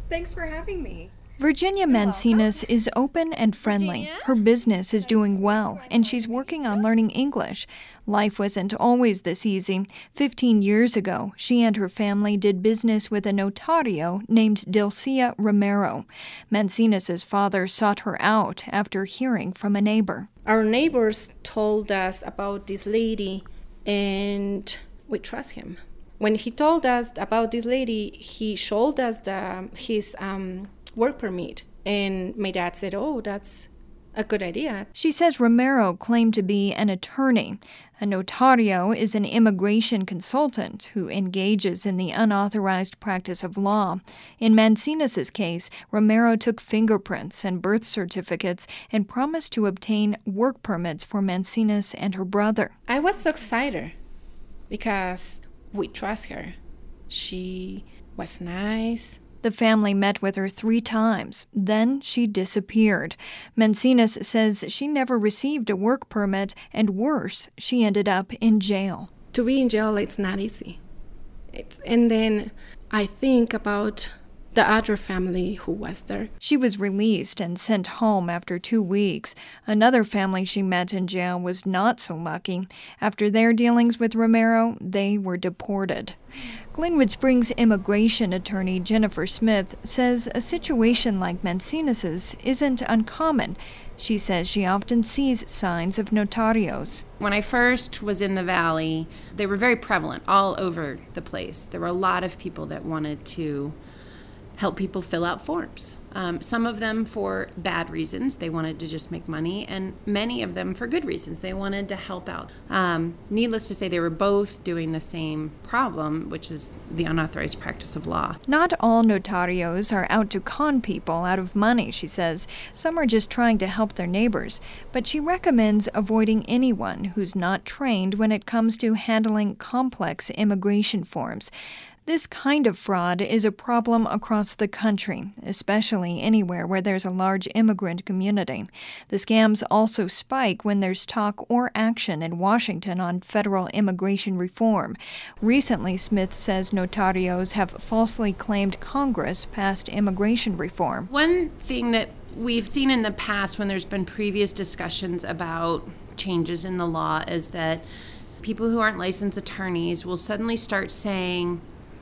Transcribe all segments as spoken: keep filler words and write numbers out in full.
Thanks for having me. Virginia Mancinas is open and friendly. Virginia? Her business is doing well, and she's working on learning English. Life wasn't always this easy. Fifteen years ago, she and her family did business with a notario named Dilcia Romero. Mancinas' father sought her out after hearing from a neighbor. Our neighbors told us about this lady, and we trust him. When he told us about this lady, he showed us the, his um, work permit, and my dad said, oh, that's a good idea. She says Romero claimed to be an attorney. A notario is an immigration consultant who engages in the unauthorized practice of law. In Mancinas' case, Romero took fingerprints and birth certificates and promised to obtain work permits for Mancinas and her brother. I was so excited because we trust her. She was nice. The family met with her three times. Then she disappeared. Mancinas says she never received a work permit, and worse, she ended up in jail. To be in jail, it's not easy. It's, and then I think about the other family who was there. She was released and sent home after two weeks. Another family she met in jail was not so lucky. After their dealings with Romero, they were deported. Glenwood Springs immigration attorney Jennifer Smith says a situation like Mancinas's isn't uncommon. She says she often sees signs of notarios. When I first was in the Valley, they were very prevalent all over the place. There were a lot of people that wanted to help people fill out forms. Um, some of them for bad reasons. They wanted to just make money, and many of them for good reasons. They wanted to help out. Um, needless to say, they were both doing the same problem, which is the unauthorized practice of law. Not all notarios are out to con people out of money, she says. Some are just trying to help their neighbors. But she recommends avoiding anyone who's not trained when it comes to handling complex immigration forms. This kind of fraud is a problem across the country, especially anywhere where there's a large immigrant community. The scams also spike when there's talk or action in Washington on federal immigration reform. Recently, Smith says notarios have falsely claimed Congress passed immigration reform. One thing that we've seen in the past when there's been previous discussions about changes in the law is that people who aren't licensed attorneys will suddenly start saying,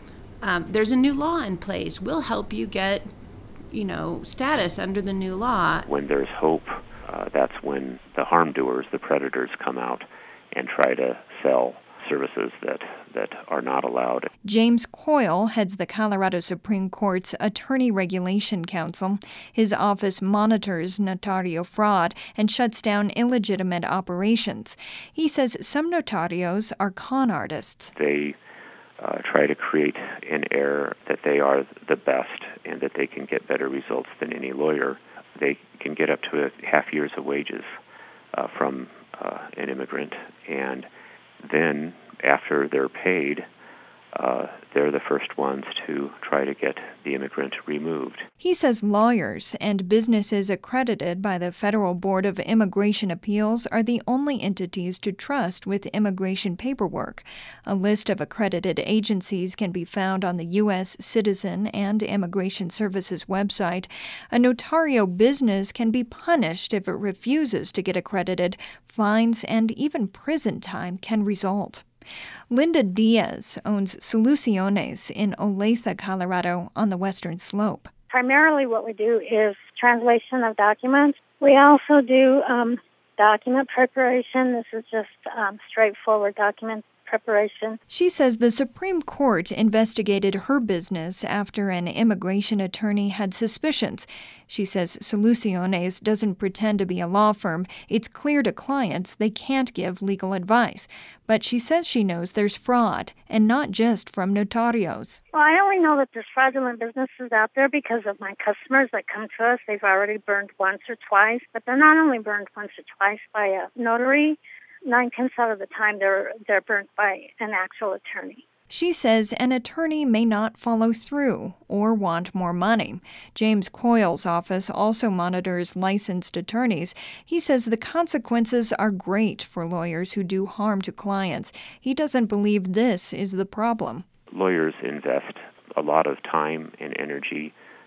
Um, there's a new law in place. We'll help you get, you know, status under the new law. When there's hope, uh, that's when the harm doers, the predators, come out and try to sell services that, that are not allowed. James Coyle heads the Colorado Supreme Court's Attorney Regulation Council. His office monitors notario fraud and shuts down illegitimate operations. He says some notarios are con artists. They Uh, try to create an air that they are the best and that they can get better results than any lawyer. They can get up to a half years of wages uh, from uh, an immigrant, and then after they're paid, uh, they're the first ones to try to get the immigrant removed. He says lawyers and businesses accredited by the Federal Board of Immigration Appeals are the only entities to trust with immigration paperwork. A list of accredited agencies can be found on the U S Citizen and Immigration Services website. A notario business can be punished if it refuses to get accredited. Fines and even prison time can result. Linda Diaz owns Soluciones in Olathe, Colorado, on the western slope. Primarily what we do is translation of documents. We also do um, document preparation. This is just um, straightforward document preparation. She says the Supreme Court investigated her business after an immigration attorney had suspicions. She says Soluciones doesn't pretend to be a law firm. It's clear to clients they can't give legal advice. But she says she knows there's fraud, and not just from notarios. Well, I only know that there's fraudulent businesses out there because of my customers that come to us. They've already burned once or twice, but they're not only burned once or twice by a notary. Nine-tenths out of the time, they're they're burnt by an actual attorney. She says an attorney may not follow through or want more money. James Coyle's office also monitors licensed attorneys. He says the consequences are great for lawyers who do harm to clients. He doesn't believe this is the problem. Lawyers invest a lot of time and energy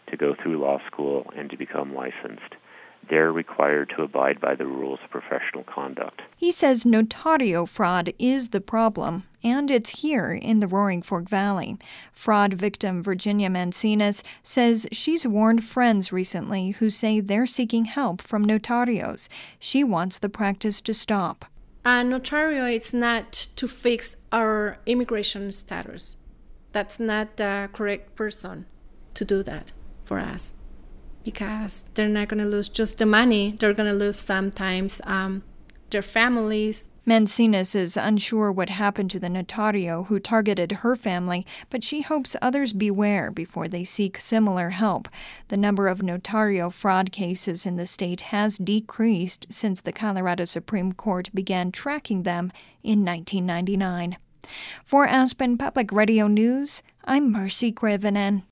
to go through law school and to become licensed. They're required to abide by the rules of professional conduct. He says notario fraud is the problem, and it's here in the Roaring Fork Valley. Fraud victim Virginia Mancinas says she's warned friends recently who say they're seeking help from notarios. She wants the practice to stop. A notario is not to fix our immigration status. That's not the correct person to do that for us, because they're not going to lose just the money. They're going to lose sometimes um, their families. Mancinas is unsure what happened to the notario who targeted her family, but she hopes others beware before they seek similar help. The number of notario fraud cases in the state has decreased since the Colorado Supreme Court began tracking them in nineteen ninety-nine. For Aspen Public Radio News, I'm Marcy Krivonen.